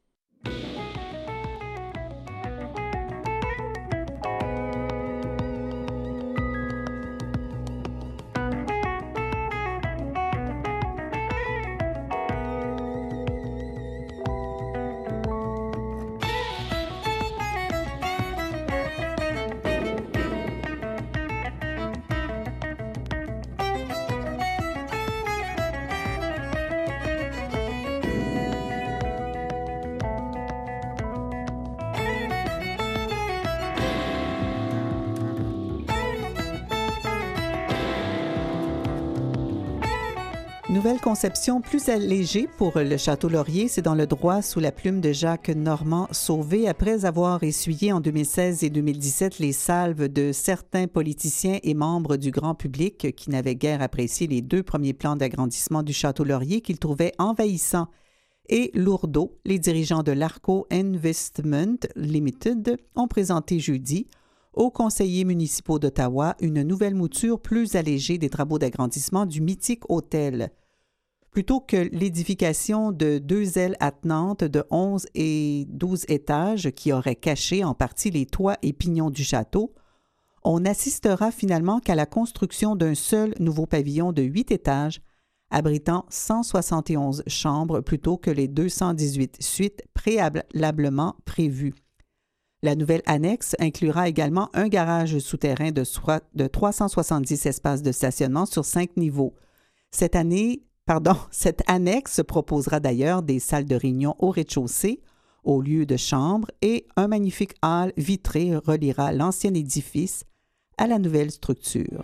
Nouvelle conception plus allégée pour le Château Laurier, c'est dans le droit sous la plume de Jacques Normand Sauvé. Après avoir essuyé en deux mille seize et deux mille dix-sept les salves de certains politiciens et membres du grand public qui n'avaient guère apprécié les deux premiers plans d'agrandissement du Château Laurier qu'ils trouvaient envahissants et lourdeaux, les dirigeants de l'Arco Investment Limited ont présenté jeudi aux conseillers municipaux d'Ottawa une nouvelle mouture plus allégée des travaux d'agrandissement du mythique hôtel. Plutôt que l'édification de deux ailes attenantes de onze et douze étages qui auraient caché en partie les toits et pignons du château, on assistera finalement qu'à la construction d'un seul nouveau pavillon de huit étages abritant cent soixante et onze chambres plutôt que les deux cent dix-huit suites préalablement prévues. La nouvelle annexe inclura également un garage souterrain de, so- de trois cent soixante-dix espaces de stationnement sur cinq niveaux. Cette année, pardon, cette annexe proposera d'ailleurs des salles de réunion au rez-de-chaussée, au lieu de chambre, et un magnifique hall vitré reliera l'ancien édifice à la nouvelle structure.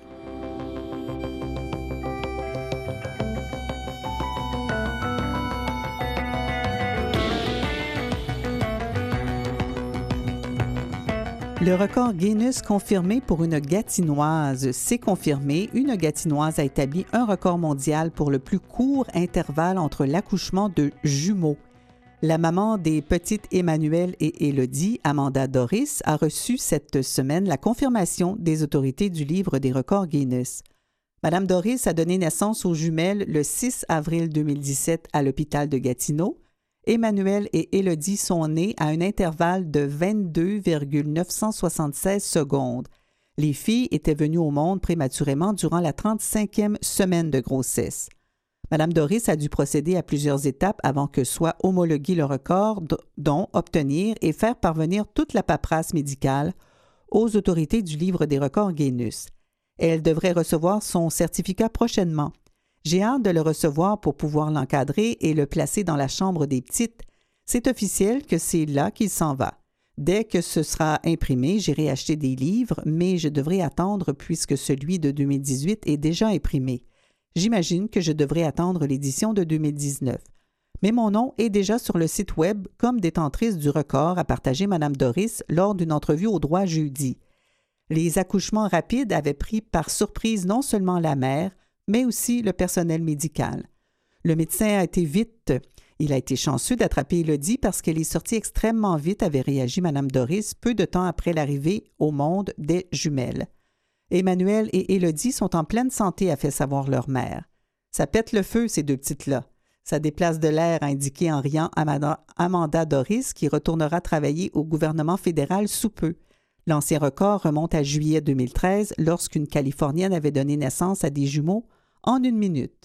Le record Guinness confirmé pour une Gatinoise. C'est confirmé, une Gatinoise a établi un record mondial pour le plus court intervalle entre l'accouchement de jumeaux. La maman des petites Emmanuel et Élodie, Amanda Doris, a reçu cette semaine la confirmation des autorités du livre des records Guinness. Madame Doris a donné naissance aux jumelles le six avril deux mille dix-sept à l'hôpital de Gatineau. Emmanuel et Élodie sont nés à un intervalle de vingt-deux virgule neuf cent soixante-seize secondes. Les filles étaient venues au monde prématurément durant la trente-cinquième semaine de grossesse. Madame Doris a dû procéder à plusieurs étapes avant que soit homologué le record, dont obtenir et faire parvenir toute la paperasse médicale aux autorités du livre des records Guinness. Elle devrait recevoir son certificat prochainement. J'ai hâte de le recevoir pour pouvoir l'encadrer et le placer dans la chambre des petites. C'est officiel que c'est là qu'il s'en va. Dès que ce sera imprimé, j'irai acheter des livres, mais je devrais attendre puisque celui de deux mille dix-huit est déjà imprimé. J'imagine que je devrais attendre l'édition de deux mille dix-neuf. Mais mon nom est déjà sur le site web comme détentrice du record, a partagé Mme Doris lors d'une entrevue au droit jeudi. Les accouchements rapides avaient pris par surprise non seulement la mère, mais aussi le personnel médical. Le médecin a été vite. Il a été chanceux d'attraper Élodie parce qu'elle est sortie extrêmement vite, avait réagi Mme Doris peu de temps après l'arrivée au monde des jumelles. Emmanuel et Élodie sont en pleine santé, a fait savoir leur mère. Ça pète le feu, ces deux petites-là. Ça déplace de l'air, a indiqué en riant Amanda Doris, qui retournera travailler au gouvernement fédéral sous peu. L'ancien record remonte à juillet deux mille treize, lorsqu'une Californienne avait donné naissance à des jumeaux en une minute.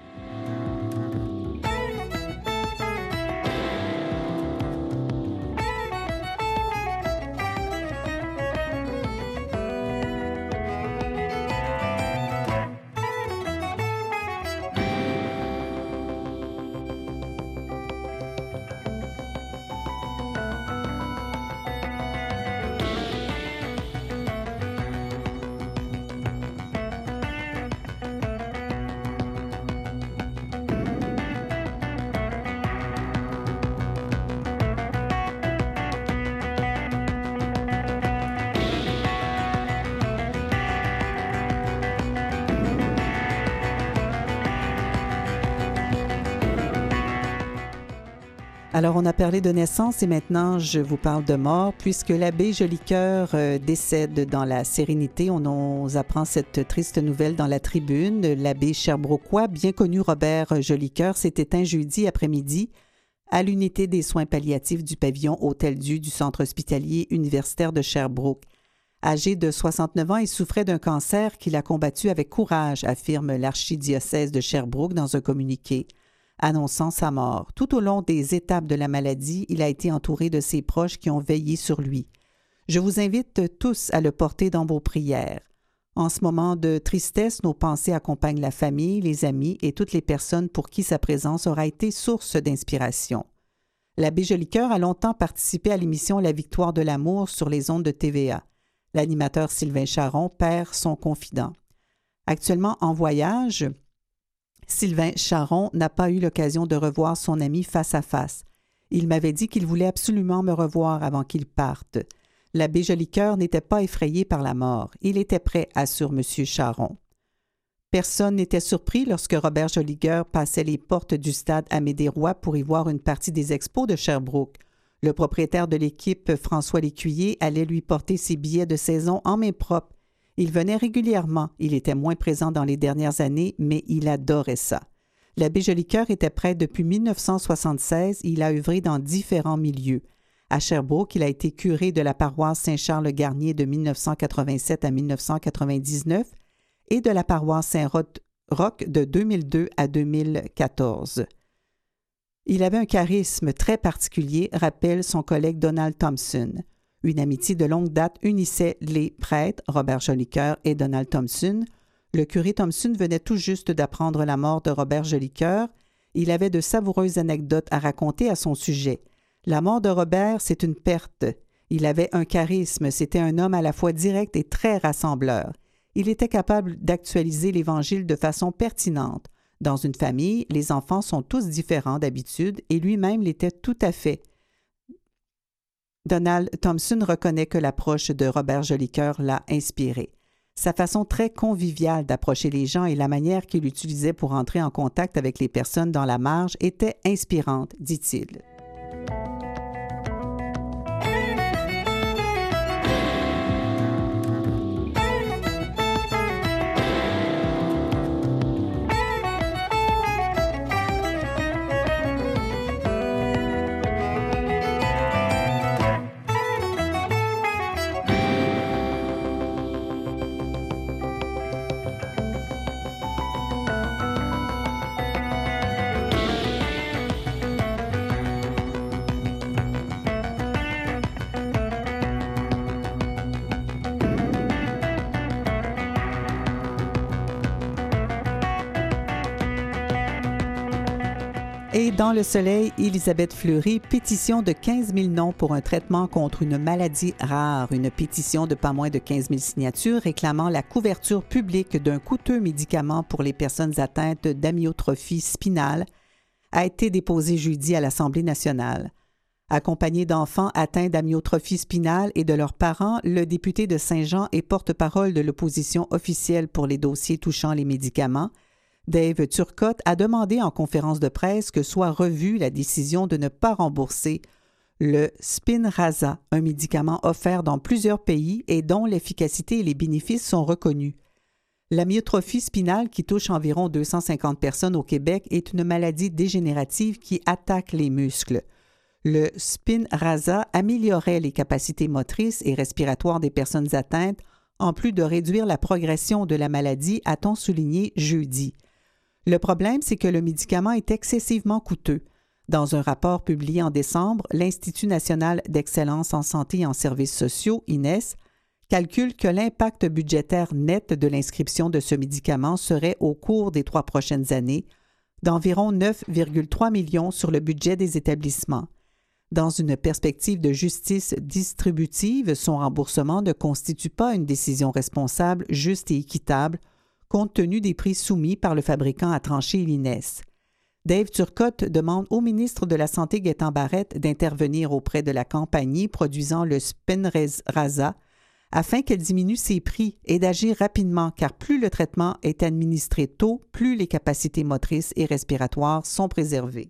Alors, on a parlé de naissance et maintenant, je vous parle de mort, puisque l'abbé Jolicoeur euh, décède dans la sérénité. On nous apprend cette triste nouvelle dans la tribune. L'abbé sherbrookois, bien connu Robert Jolicoeur, s'est éteint jeudi après-midi à l'unité des soins palliatifs du pavillon Hôtel-Dieu du centre hospitalier universitaire de Sherbrooke. Âgé de soixante-neuf ans, il souffrait d'un cancer qu'il a combattu avec courage, affirme l'archidiocèse de Sherbrooke dans un communiqué annonçant sa mort. Tout au long des étapes de la maladie, il a été entouré de ses proches qui ont veillé sur lui. Je vous invite tous à le porter dans vos prières. En ce moment de tristesse, nos pensées accompagnent la famille, les amis et toutes les personnes pour qui sa présence aura été source d'inspiration. L'abbé Jolicoeur a longtemps participé à l'émission La Victoire de l'amour sur les ondes de T V A. L'animateur Sylvain Charon perd son confident. Actuellement en voyage, Sylvain Charon n'a pas eu l'occasion de revoir son ami face à face. Il m'avait dit qu'il voulait absolument me revoir avant qu'il parte. L'abbé Jolicoeur n'était pas effrayé par la mort. Il était prêt, assure M. Charon. Personne n'était surpris lorsque Robert Jolicoeur passait les portes du stade Amédée-Roy pour y voir une partie des expos de Sherbrooke. Le propriétaire de l'équipe, François Lécuyer, allait lui porter ses billets de saison en main propre. Il venait régulièrement. Il était moins présent dans les dernières années, mais il adorait ça. L'abbé Jolicoeur était prêtre depuis mille neuf cent soixante-seize et il a œuvré dans différents milieux. À Sherbrooke, il a été curé de la paroisse Saint-Charles-Garnier de mille neuf cent quatre-vingt-sept à mille neuf cent quatre-vingt-dix-neuf et de la paroisse Saint-Roch de deux mille deux à deux mille quatorze. Il avait un charisme très particulier, rappelle son collègue Donald Thompson. Une amitié de longue date unissait les prêtres, Robert Jolicoeur et Donald Thompson. Le curé Thompson venait tout juste d'apprendre la mort de Robert Jolicoeur. Il avait de savoureuses anecdotes à raconter à son sujet. La mort de Robert, c'est une perte. Il avait un charisme, c'était un homme à la fois direct et très rassembleur. Il était capable d'actualiser l'Évangile de façon pertinente. Dans une famille, les enfants sont tous différents d'habitude et lui-même l'était tout à fait. Donald Thompson reconnaît que l'approche de Robert Jolicoeur l'a inspiré. Sa façon très conviviale d'approcher les gens et la manière qu'il utilisait pour entrer en contact avec les personnes dans la marge étaient inspirantes, dit-il. Et dans le Soleil, Élisabeth Fleury, pétition de quinze mille noms pour un traitement contre une maladie rare. Une pétition de pas moins de quinze mille signatures réclamant la couverture publique d'un coûteux médicament pour les personnes atteintes d'amyotrophie spinale a été déposée jeudi à l'Assemblée nationale. Accompagné d'enfants atteints d'amyotrophie spinale et de leurs parents, le député de Saint-Jean et porte-parole de l'opposition officielle pour les dossiers touchant les médicaments, Dave Turcotte a demandé en conférence de presse que soit revue la décision de ne pas rembourser le Spinraza, un médicament offert dans plusieurs pays et dont l'efficacité et les bénéfices sont reconnus. L'amyotrophie spinale, qui touche environ deux cent cinquante personnes au Québec, est une maladie dégénérative qui attaque les muscles. Le Spinraza améliorait les capacités motrices et respiratoires des personnes atteintes, en plus de réduire la progression de la maladie, a-t-on souligné jeudi. Le problème, c'est que le médicament est excessivement coûteux. Dans un rapport publié en décembre, l'Institut national d'excellence en santé et en services sociaux, I N E S, calcule que l'impact budgétaire net de l'inscription de ce médicament serait, au cours des trois prochaines années, d'environ neuf virgule trois millions sur le budget des établissements. Dans une perspective de justice distributive, son remboursement ne constitue pas une décision responsable, juste et équitable, compte tenu des prix soumis par le fabricant à trancher l'I N E S. Dave Turcotte demande au ministre de la Santé Gaétan Barrette d'intervenir auprès de la compagnie produisant le Spinraza afin qu'elle diminue ses prix et d'agir rapidement, car plus le traitement est administré tôt, plus les capacités motrices et respiratoires sont préservées.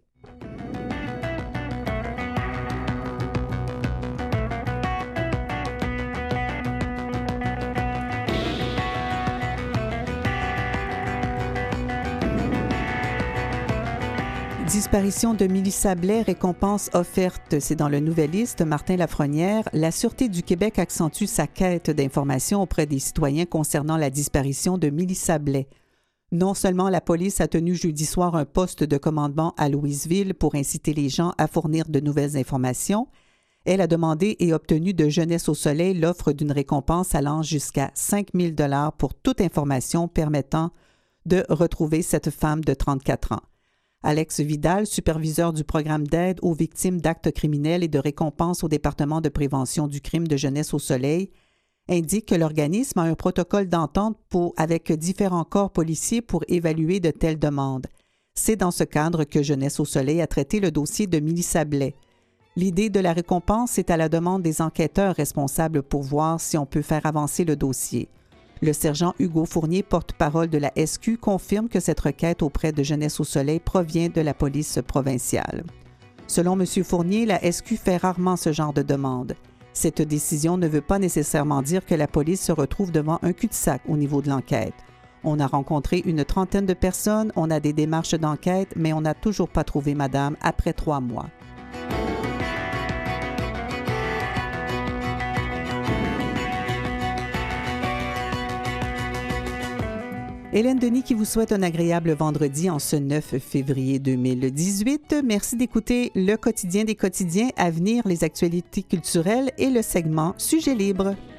Disparition de Mélissa Blais, récompense offerte. C'est dans le Nouvelliste, Martin Lafrenière. La Sûreté du Québec accentue sa quête d'informations auprès des citoyens concernant la disparition de Mélissa Blais. Non seulement la police a tenu jeudi soir un poste de commandement à Louisville pour inciter les gens à fournir de nouvelles informations, elle a demandé et obtenu de Jeunesse au Soleil l'offre d'une récompense allant jusqu'à cinq mille dollars pour toute information permettant de retrouver cette femme de trente-quatre ans. Alex Vidal, superviseur du programme d'aide aux victimes d'actes criminels et de récompense au département de prévention du crime de Jeunesse au Soleil, indique que l'organisme a un protocole d'entente pour, avec différents corps policiers pour évaluer de telles demandes. C'est dans ce cadre que Jeunesse au Soleil a traité le dossier de Mélissa Blais. L'idée de la récompense est à la demande des enquêteurs responsables pour voir si on peut faire avancer le dossier. Le sergent Hugo Fournier, porte-parole de la S Q, confirme que cette requête auprès de Jeunesse au Soleil provient de la police provinciale. Selon M. Fournier, la S Q fait rarement ce genre de demande. Cette décision ne veut pas nécessairement dire que la police se retrouve devant un cul-de-sac au niveau de l'enquête. On a rencontré une trentaine de personnes, on a des démarches d'enquête, mais on n'a toujours pas trouvé madame après trois mois. Hélène Denis qui vous souhaite un agréable vendredi en ce neuf février deux mille dix-huit. Merci d'écouter Le Quotidien des quotidiens. À venir, les actualités culturelles et le segment Sujet libre.